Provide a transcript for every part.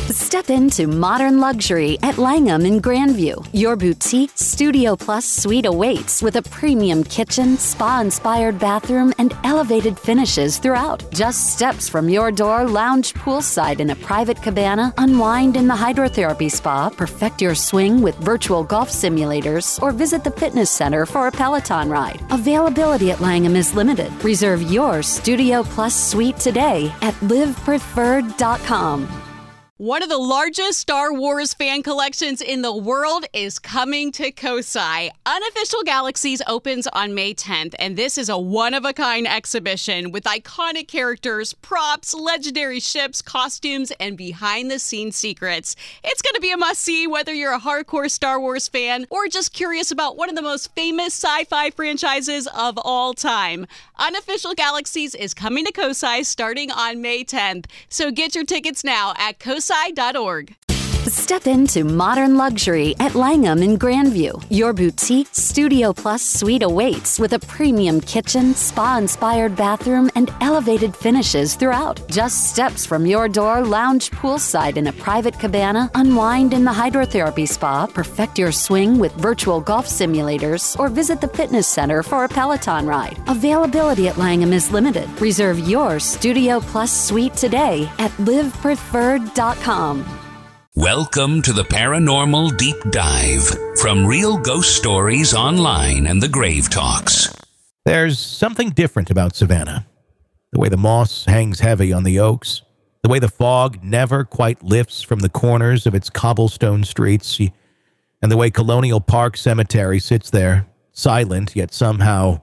Step into modern luxury at Langham in Grandview. Your boutique Studio Plus suite awaits with a premium kitchen, spa-inspired bathroom, and elevated finishes throughout. Just steps from your door, lounge poolside in a private cabana, unwind in the hydrotherapy spa, perfect your swing with virtual golf simulators, or visit the fitness center for a Peloton ride. Availability at Langham is limited. Reserve your Studio Plus suite today at livepreferred.com. One of the largest Star Wars fan collections in the world is coming to Kosai. Unofficial Galaxies opens on May 10th, and this is a one-of-a-kind exhibition with iconic characters, props, legendary ships, costumes, and behind-the-scenes secrets. It's going to be a must-see whether you're a hardcore Star Wars fan or just curious about one of the most famous sci-fi franchises of all time. Unofficial Galaxies is coming to Kosai starting on May 10th, so get your tickets now at kosai.org. Step into modern luxury at Langham in Grandview. Your boutique Studio Plus suite awaits with a premium kitchen, spa-inspired bathroom, and elevated finishes throughout. Just steps from your door, lounge poolside in a private cabana, unwind in the hydrotherapy spa, perfect your swing with virtual golf simulators, or visit the fitness center for a Peloton ride. Availability at Langham is limited. Reserve your Studio Plus suite today at livepreferred.com. Welcome to the Paranormal Deep Dive from Real Ghost Stories Online and the Grave Talks. There's something different about Savannah. The way the moss hangs heavy on the oaks, the way the fog never quite lifts from the corners of its cobblestone streets, and the way Colonial Park Cemetery sits there, silent yet somehow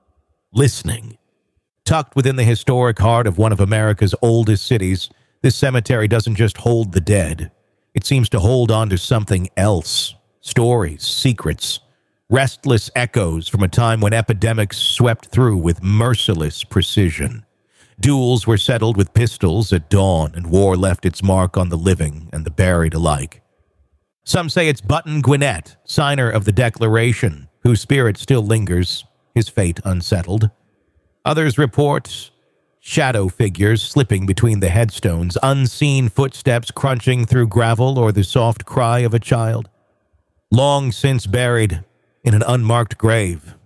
listening. Tucked within the historic heart of one of America's oldest cities, this cemetery doesn't just hold the dead. It seems to hold on to something else. Stories, secrets, restless echoes from a time when epidemics swept through with merciless precision. Duels were settled with pistols at dawn, and war left its mark on the living and the buried alike. Some say it's Button Gwinnett, signer of the Declaration, whose spirit still lingers, his fate unsettled. Others report shadow figures slipping between the headstones, unseen footsteps crunching through gravel, or the soft cry of a child, long since buried in an unmarked grave.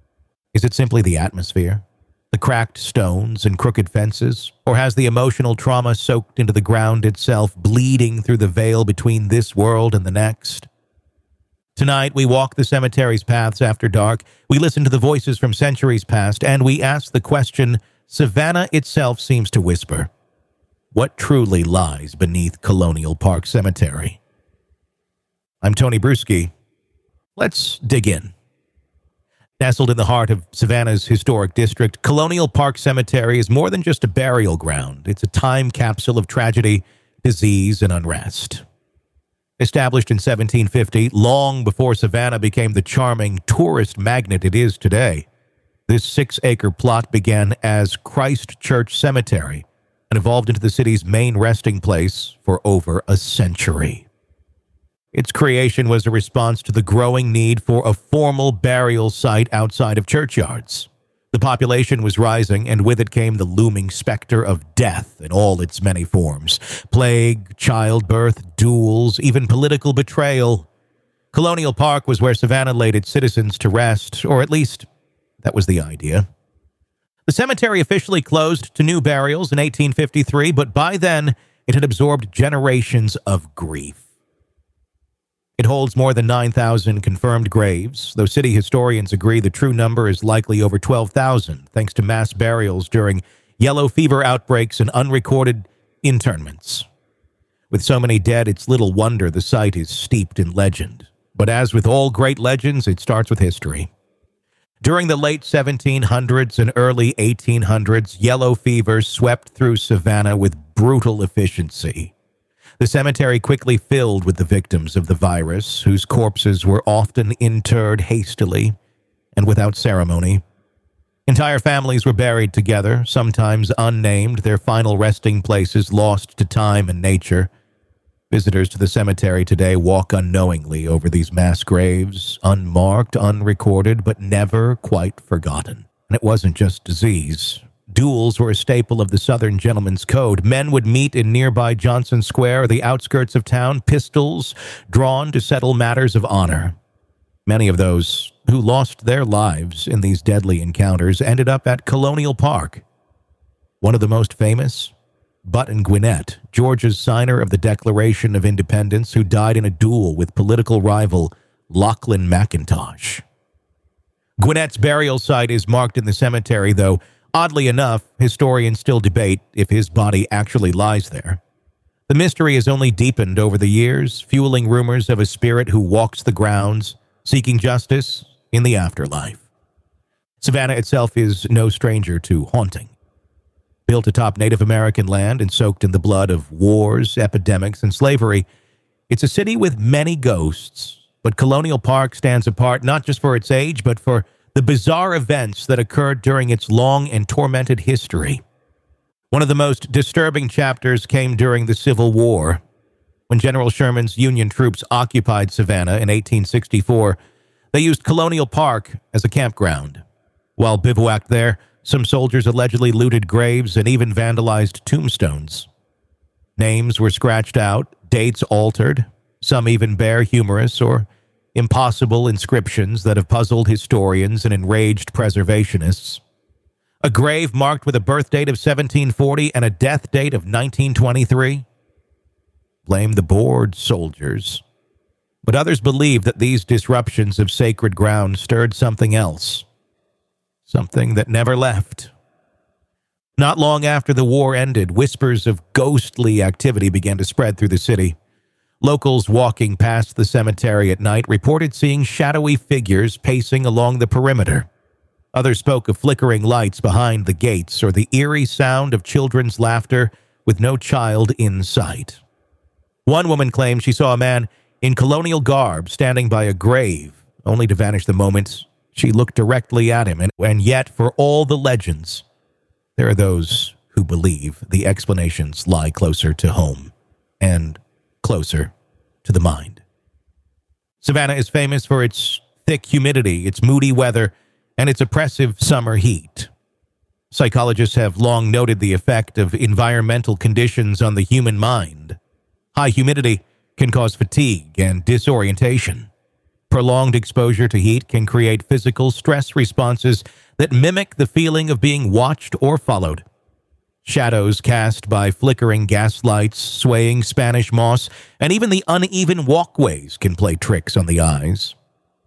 Is it simply the atmosphere, the cracked stones and crooked fences, or has the emotional trauma soaked into the ground itself, bleeding through the veil between this world and the next? Tonight, we walk the cemetery's paths after dark, we listen to the voices from centuries past, and we ask the question Savannah itself seems to whisper. What truly lies beneath Colonial Park Cemetery? I'm Tony Bruschi. Let's dig in. Nestled in the heart of Savannah's historic district, Colonial Park Cemetery is more than just a burial ground. It's a time capsule of tragedy, disease, and unrest. Established in 1750, long before Savannah became the charming tourist magnet it is today, this 6-acre plot began as Christ Church Cemetery and evolved into the city's main resting place for over a century. Its creation was a response to the growing need for a formal burial site outside of churchyards. The population was rising, and with it came the looming specter of death in all its many forms. Plague, childbirth, duels, even political betrayal. Colonial Park was where Savannah laid its citizens to rest, or at least that was the idea. The cemetery officially closed to new burials in 1853, but by then, it had absorbed generations of grief. It holds more than 9,000 confirmed graves, though city historians agree the true number is likely over 12,000, thanks to mass burials during yellow fever outbreaks and unrecorded internments. With so many dead, it's little wonder the site is steeped in legend. But as with all great legends, it starts with history. During the late 1700s and early 1800s, yellow fever swept through Savannah with brutal efficiency. The cemetery quickly filled with the victims of the virus, whose corpses were often interred hastily and without ceremony. Entire families were buried together, sometimes unnamed, their final resting places lost to time and nature. Visitors to the cemetery today walk unknowingly over these mass graves, unmarked, unrecorded, but never quite forgotten. And it wasn't just disease. Duels were a staple of the Southern gentleman's code. Men would meet in nearby Johnson Square or the outskirts of town, pistols drawn to settle matters of honor. Many of those who lost their lives in these deadly encounters ended up at Colonial Park. One of the most famous, Button Gwinnett, Georgia's signer of the Declaration of Independence, who died in a duel with political rival Lachlan McIntosh. Gwinnett's burial site is marked in the cemetery, though, oddly enough, historians still debate if his body actually lies there. The mystery has only deepened over the years, fueling rumors of a spirit who walks the grounds, seeking justice in the afterlife. Savannah itself is no stranger to haunting. Built atop Native American land and soaked in the blood of wars, epidemics, and slavery, it's a city with many ghosts, but Colonial Park stands apart not just for its age, but for the bizarre events that occurred during its long and tormented history. One of the most disturbing chapters came during the Civil War. When General Sherman's Union troops occupied Savannah in 1864, they used Colonial Park as a campground. While bivouacked there, some soldiers allegedly looted graves and even vandalized tombstones. Names were scratched out, dates altered, some even bear humorous or impossible inscriptions that have puzzled historians and enraged preservationists. A grave marked with a birth date of 1740 and a death date of 1923. Blame the bored soldiers. But others believe that these disruptions of sacred ground stirred something else. Something that never left. Not long after the war ended, whispers of ghostly activity began to spread through the city. Locals walking past the cemetery at night reported seeing shadowy figures pacing along the perimeter. Others spoke of flickering lights behind the gates or the eerie sound of children's laughter with no child in sight. One woman claimed she saw a man in colonial garb standing by a grave, only to vanish the moment she looked directly at him. And yet, for all the legends, there are those who believe the explanations lie closer to home and closer to the mind. Savannah is famous for its thick humidity, its moody weather, and its oppressive summer heat. Psychologists have long noted the effect of environmental conditions on the human mind. High humidity can cause fatigue and disorientation. Prolonged exposure to heat can create physical stress responses that mimic the feeling of being watched or followed. Shadows cast by flickering gas lights, swaying Spanish moss, and even the uneven walkways can play tricks on the eyes.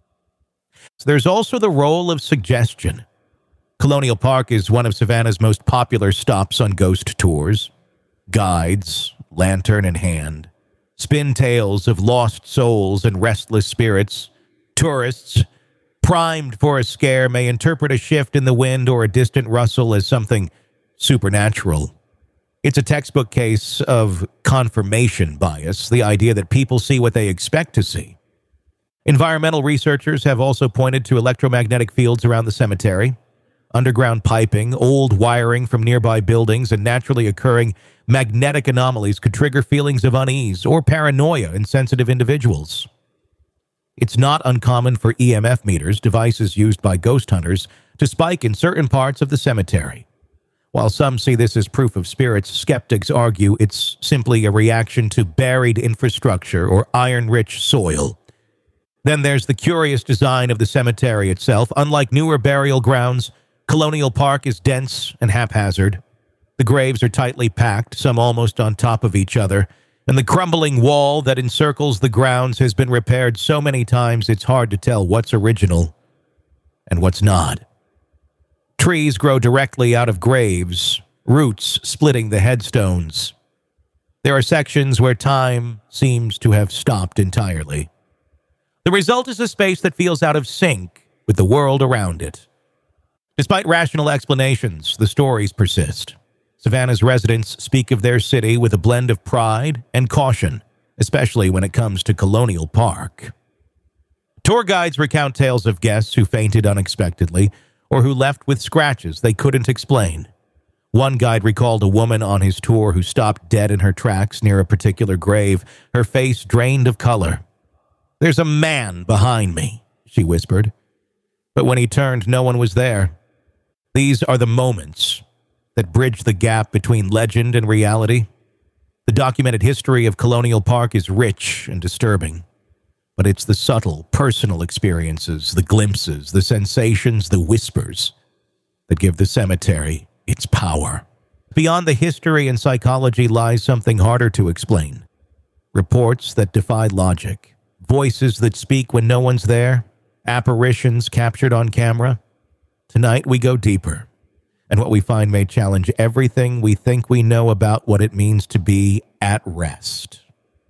There's also the role of suggestion. Colonial Park is one of Savannah's most popular stops on ghost tours. Guides, lantern in hand, spin tales of lost souls and restless spirits. Tourists, primed for a scare, may interpret a shift in the wind or a distant rustle as something supernatural. It's a textbook case of confirmation bias, the idea that people see what they expect to see. Environmental researchers have also pointed to electromagnetic fields around the cemetery. Underground piping, old wiring from nearby buildings, and naturally occurring magnetic anomalies could trigger feelings of unease or paranoia in sensitive individuals. It's not uncommon for EMF meters, devices used by ghost hunters, to spike in certain parts of the cemetery. While some see this as proof of spirits, skeptics argue it's simply a reaction to buried infrastructure or iron-rich soil. Then there's the curious design of the cemetery itself. Unlike newer burial grounds, Colonial Park is dense and haphazard. The graves are tightly packed, some almost on top of each other, and the crumbling wall that encircles the grounds has been repaired so many times it's hard to tell what's original and what's not. Trees grow directly out of graves, roots splitting the headstones. There are sections where time seems to have stopped entirely. The result is a space that feels out of sync with the world around it. Despite rational explanations, the stories persist. Savannah's residents speak of their city with a blend of pride and caution, especially when it comes to Colonial Park. Tour guides recount tales of guests who fainted unexpectedly or who left with scratches they couldn't explain. One guide recalled a woman on his tour who stopped dead in her tracks near a particular grave, her face drained of color. "There's a man behind me," she whispered. But when he turned, no one was there. These are the moments that bridge the gap between legend and reality. The documented history of Colonial Park is rich and disturbing, but it's the subtle, personal experiences, the glimpses, the sensations, the whispers that give the cemetery its power. Beyond the history and psychology lies something harder to explain. Reports that defy logic, voices that speak when no one's there, apparitions captured on camera. Tonight we go deeper, and what we find may challenge everything we think we know about what it means to be at rest.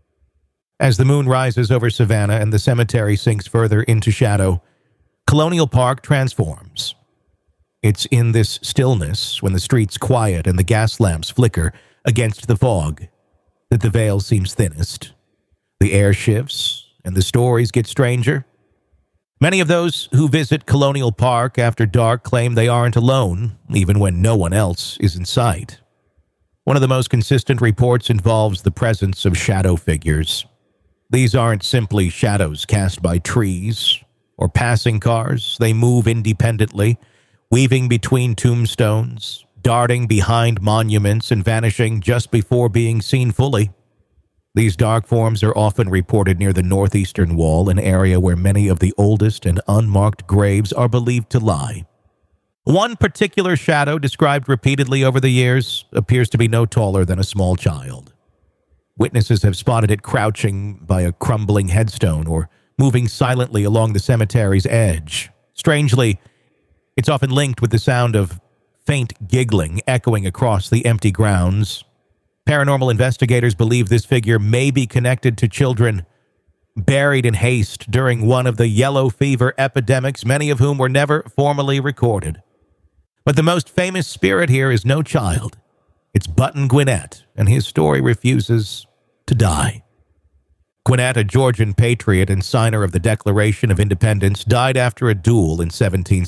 As the moon rises over Savannah and the cemetery sinks further into shadow, Colonial Park transforms. It's in this stillness, when the streets quiet and the gas lamps flicker against the fog, that the veil seems thinnest. The air shifts, and the stories get stranger. Many of those who visit Colonial Park after dark claim they aren't alone, even when no one else is in sight. One of the most consistent reports involves the presence of shadow figures. These aren't simply shadows cast by trees or passing cars. They move independently, weaving between tombstones, darting behind monuments, and vanishing just before being seen fully. These dark forms are often reported near the northeastern wall, an area where many of the oldest and unmarked graves are believed to lie. One particular shadow, described repeatedly over the years, appears to be no taller than a small child. Witnesses have spotted it crouching by a crumbling headstone or moving silently along the cemetery's edge. Strangely, it's often linked with the sound of faint giggling echoing across the empty grounds. Paranormal investigators believe this figure may be connected to children buried in haste during one of the yellow fever epidemics, many of whom were never formally recorded. But the most famous spirit here is no child. It's Button Gwinnett, and his story refuses to die. Gwinnett, a Georgian patriot and signer of the Declaration of Independence, died after a duel in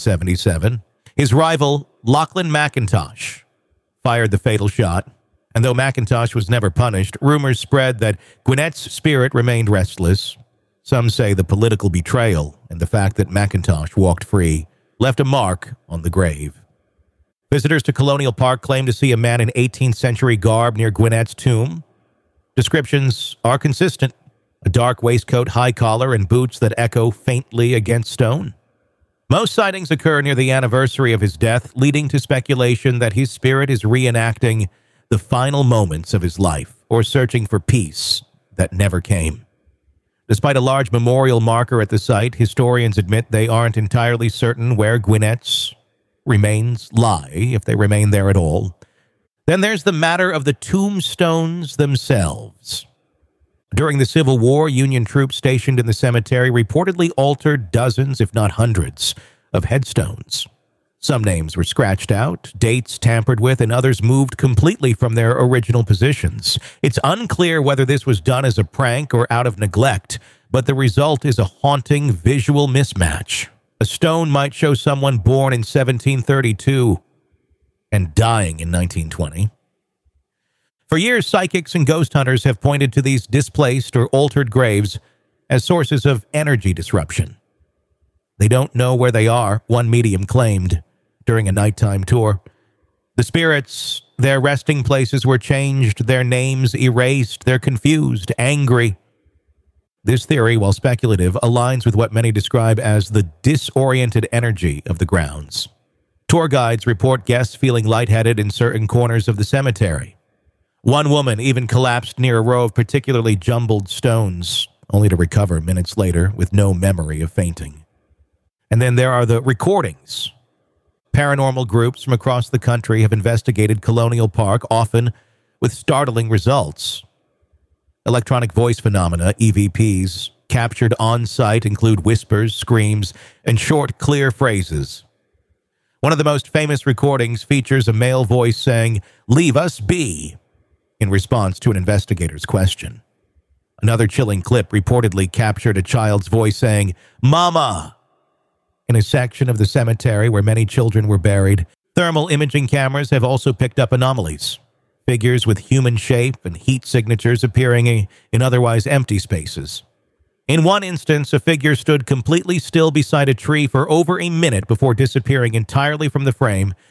1777. His rival, Lachlan McIntosh, fired the fatal shot, and though McIntosh was never punished, rumors spread that Gwinnett's spirit remained restless. Some say the political betrayal and the fact that McIntosh walked free left a mark on the grave. Visitors to Colonial Park claim to see a man in 18th century garb near Gwinnett's tomb. Descriptions are consistent: a dark waistcoat, high collar, and boots that echo faintly against stone. Most sightings occur near the anniversary of his death, leading to speculation that his spirit is reenacting the final moments of his life or searching for peace that never came. Despite a large memorial marker at the site, historians admit they aren't entirely certain where Gwinnett's remains lie, if they remain there at all. Then there's the matter of the tombstones themselves. During the Civil War, Union troops stationed in the cemetery reportedly altered dozens, if not hundreds, of headstones. Some names were scratched out, dates tampered with, and others moved completely from their original positions. It's unclear whether this was done as a prank or out of neglect, but the result is a haunting visual mismatch. A stone might show someone born in 1732 and dying in 1920. For years, psychics and ghost hunters have pointed to these displaced or altered graves as sources of energy disruption. They don't know where they are, one medium claimed during a nighttime tour. The spirits, their resting places were changed, their names erased, they're confused, angry. This theory, while speculative, aligns with what many describe as the disoriented energy of the grounds. Tour guides report guests feeling lightheaded in certain corners of the cemetery. One woman even collapsed near a row of particularly jumbled stones, only to recover minutes later with no memory of fainting. And then there are the recordings. Paranormal groups from across the country have investigated Colonial Park, often with startling results. Electronic voice phenomena, EVPs, captured on-site include whispers, screams, and short, clear phrases. One of the most famous recordings features a male voice saying, "Leave us be," in response to an investigator's question. Another chilling clip reportedly captured a child's voice saying, "Mama," in a section of the cemetery where many children were buried. Thermal imaging cameras have also picked up anomalies. Figures with human shape and heat signatures appearing in otherwise empty spaces. In one instance, a figure stood completely still beside a tree for over a minute before disappearing entirely from the frame,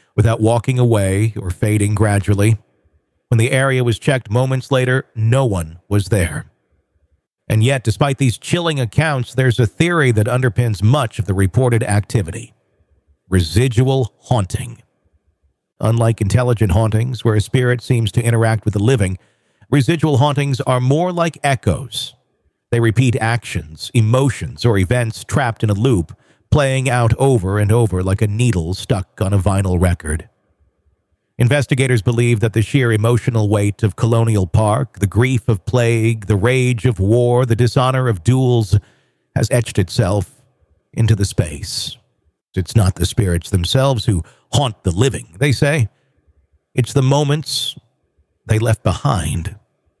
without walking away or fading gradually. When the area was checked moments later, no one was there. And yet, despite these chilling accounts, there's a theory that underpins much of the reported activity: residual haunting. Unlike intelligent hauntings, where a spirit seems to interact with the living, residual hauntings are more like echoes. They repeat actions, emotions, or events trapped in a loop, playing out over and over like a needle stuck on a vinyl record. Investigators believe that the sheer emotional weight of Colonial Park, the grief of plague, the rage of war, the dishonor of duels, has etched itself into the space. It's not the spirits themselves who haunt the living, they say. It's the moments they left behind.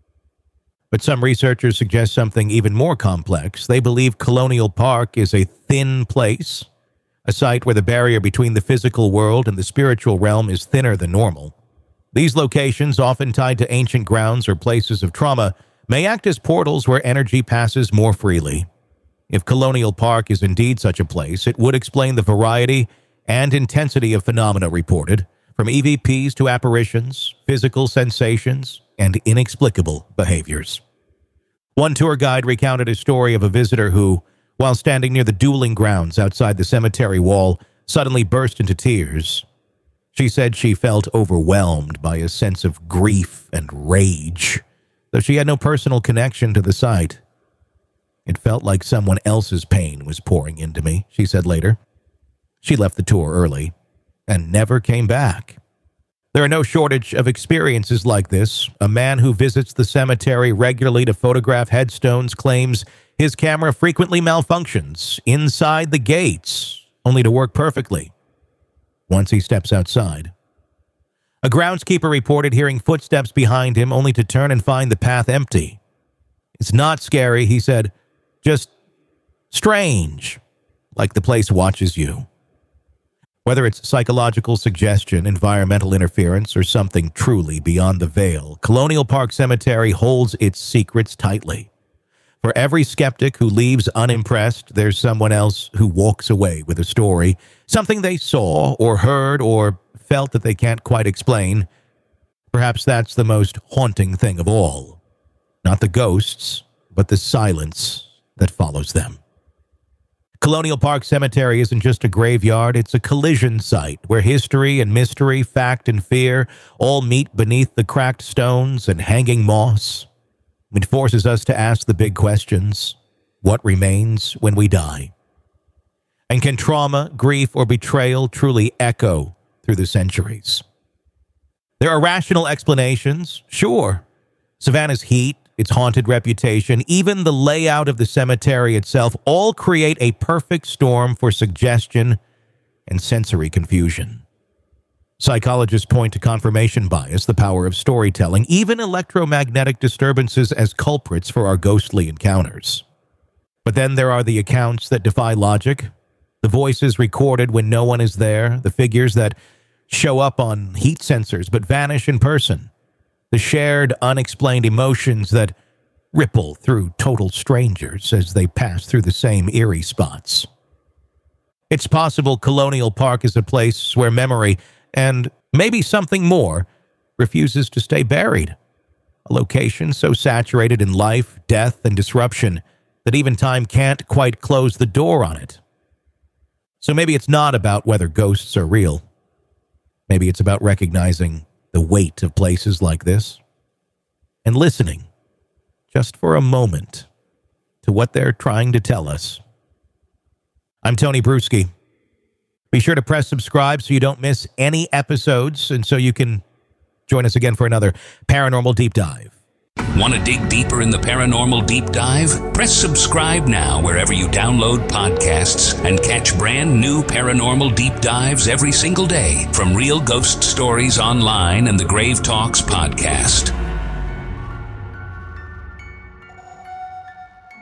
But some researchers suggest something even more complex. They believe Colonial Park is a thin place, a site where the barrier between the physical world and the spiritual realm is thinner than normal. These locations, often tied to ancient grounds or places of trauma, may act as portals where energy passes more freely. If Colonial Park is indeed such a place, it would explain the variety and intensity of phenomena reported, from EVPs to apparitions, physical sensations, and inexplicable behaviors. One tour guide recounted a story of a visitor who, while standing near the dueling grounds outside the cemetery wall, suddenly burst into tears. She said she felt overwhelmed by a sense of grief and rage, though she had no personal connection to the site. It felt like someone else's pain was pouring into me, she said later. She left the tour early and never came back. There are no shortage of experiences like this. A man who visits the cemetery regularly to photograph headstones claims his camera frequently malfunctions inside the gates, only to work perfectly once he steps outside. A groundskeeper reported hearing footsteps behind him, only to turn and find the path empty. It's not scary, he said, just strange, like the place watches you. Whether it's psychological suggestion, environmental interference, or something truly beyond the veil, Colonial Park Cemetery holds its secrets tightly. For every skeptic who leaves unimpressed, there's someone else who walks away with a story, something they saw or heard or felt that they can't quite explain. Perhaps that's the most haunting thing of all. Not the ghosts, but the silence that follows them. Colonial Park Cemetery isn't just a graveyard, it's a collision site where history and mystery, fact and fear all meet beneath the cracked stones and hanging moss. It forces us to ask the big questions. What remains when we die? And can trauma, grief, or betrayal truly echo through the centuries? There are rational explanations, sure. Savannah's heat, its haunted reputation, even the layout of the cemetery itself, all create a perfect storm for suggestion and sensory confusion. Psychologists point to confirmation bias, the power of storytelling, even electromagnetic disturbances as culprits for our ghostly encounters. But then there are the accounts that defy logic, the voices recorded when no one is there, the figures that show up on heat sensors but vanish in person, the shared, unexplained emotions that ripple through total strangers as they pass through the same eerie spots. It's possible Colonial Park is a place where memory, and maybe something more, refuses to stay buried. A location so saturated in life, death, and disruption that even time can't quite close the door on it. So maybe it's not about whether ghosts are real. Maybe it's about recognizing the weight of places like this and listening, just for a moment, to what they're trying to tell us. I'm Tony Bruschi. Be sure to press subscribe so you don't miss any episodes and so you can join us again for another Paranormal Deep Dive. Want to dig deeper in the Paranormal Deep Dive? Press subscribe now wherever you download podcasts and catch brand new Paranormal Deep Dives every single day from Real Ghost Stories Online and the Grave Talks podcast.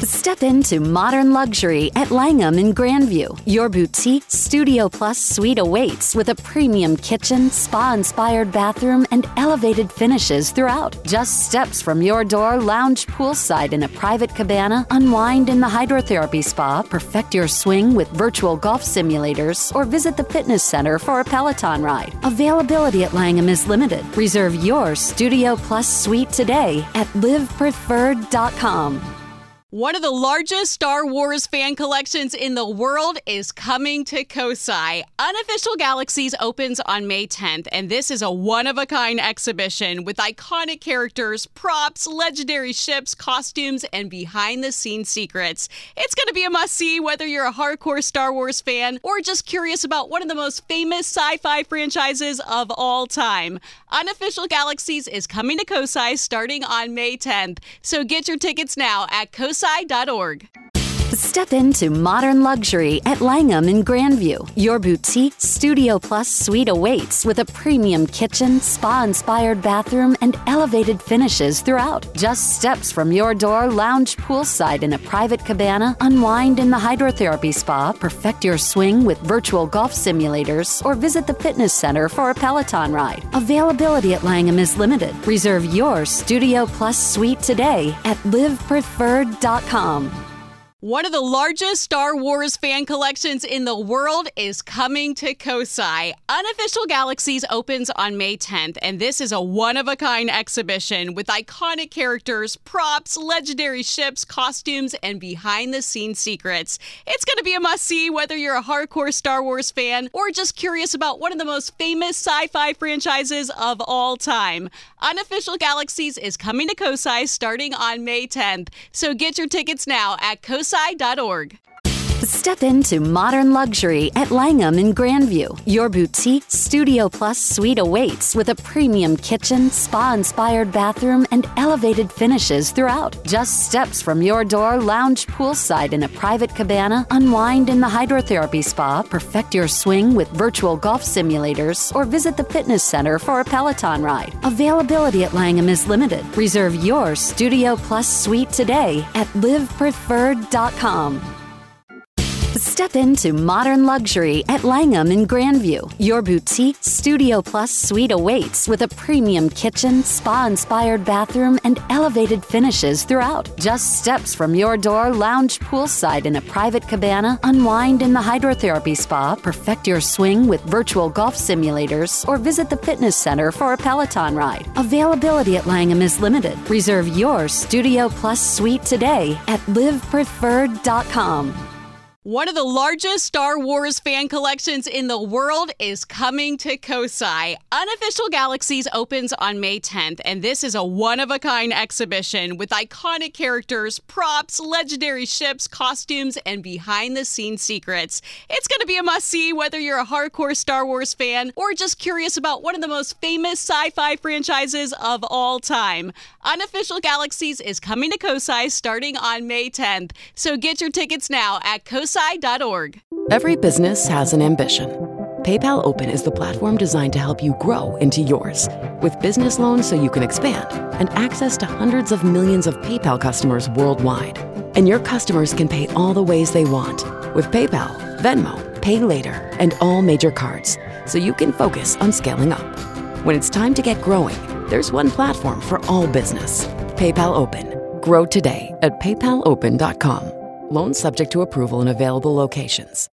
Step into modern luxury at Langham in Grandview. Your boutique Studio Plus suite awaits with a premium kitchen, spa-inspired bathroom, and elevated finishes throughout. Just steps from your door, lounge poolside in a private cabana, unwind in the hydrotherapy spa, perfect your swing with virtual golf simulators, or visit the fitness center for a Peloton ride. Availability at Langham is limited. Reserve your Studio Plus suite today at livepreferred.com. One of the largest Star Wars fan collections in the world is coming to Kosai. Unofficial Galaxies opens on May 10th, and this is a one-of-a-kind exhibition with iconic characters, props, legendary ships, costumes, and behind-the-scenes secrets. It's going to be a must-see whether you're a hardcore Star Wars fan or just curious about one of the most famous sci-fi franchises of all time. Unofficial Galaxies is coming to Kosai starting on May 10th, so get your tickets now at kosai.org. Step into modern luxury at Langham in Grandview. Your boutique Studio Plus suite awaits with a premium kitchen, spa-inspired bathroom, and elevated finishes throughout. Just steps from your door, lounge poolside in a private cabana, unwind in the hydrotherapy spa, perfect your swing with virtual golf simulators, or visit the fitness center for a Peloton ride. Availability at Langham is limited. Reserve your Studio Plus suite today at livepreferred.com. One of the largest Star Wars fan collections in the world is coming to Kosai. Unofficial Galaxies opens on May 10th, and this is a one-of-a-kind exhibition with iconic characters, props, legendary ships, costumes, and behind-the-scenes secrets. It's going to be a must-see whether you're a hardcore Star Wars fan or just curious about one of the most famous sci-fi franchises of all time. Unofficial Galaxies is coming to Kosai starting on May 10th, so get your tickets now at kosai.org. Step into modern luxury at Langham in Grandview. Your boutique Studio Plus suite awaits with a premium kitchen, spa-inspired bathroom, and elevated finishes throughout. Just steps from your door, lounge poolside in a private cabana, unwind in the hydrotherapy spa, perfect your swing with virtual golf simulators, or visit the fitness center for a Peloton ride. Availability at Langham is limited. Reserve your Studio Plus suite today at livepreferred.com. Step into modern luxury at Langham in Grandview. Your boutique Studio Plus suite awaits with a premium kitchen, spa-inspired bathroom, and elevated finishes throughout. Just steps from your door, lounge poolside in a private cabana, unwind in the hydrotherapy spa, perfect your swing with virtual golf simulators, or visit the fitness center for a Peloton ride. Availability at Langham is limited. Reserve your Studio Plus suite today at livepreferred.com. One of the largest Star Wars fan collections in the world is coming to Kosai. Unofficial Galaxies opens on May 10th, and this is a one-of-a-kind exhibition with iconic characters, props, legendary ships, costumes, and behind-the-scenes secrets. It's going to be a must-see whether you're a hardcore Star Wars fan or just curious about one of the most famous sci-fi franchises of all time. Unofficial Galaxies is coming to Kosai starting on May 10th, so get your tickets now at kosai.org. Every business has an ambition. PayPal Open is the platform designed to help you grow into yours. With business loans so you can expand and access to hundreds of millions of PayPal customers worldwide. And your customers can pay all the ways they want with PayPal, Venmo, Pay Later, and all major cards, so you can focus on scaling up. When it's time to get growing, there's one platform for all business. PayPal Open. Grow today at paypalopen.com. Loans subject to approval in available locations.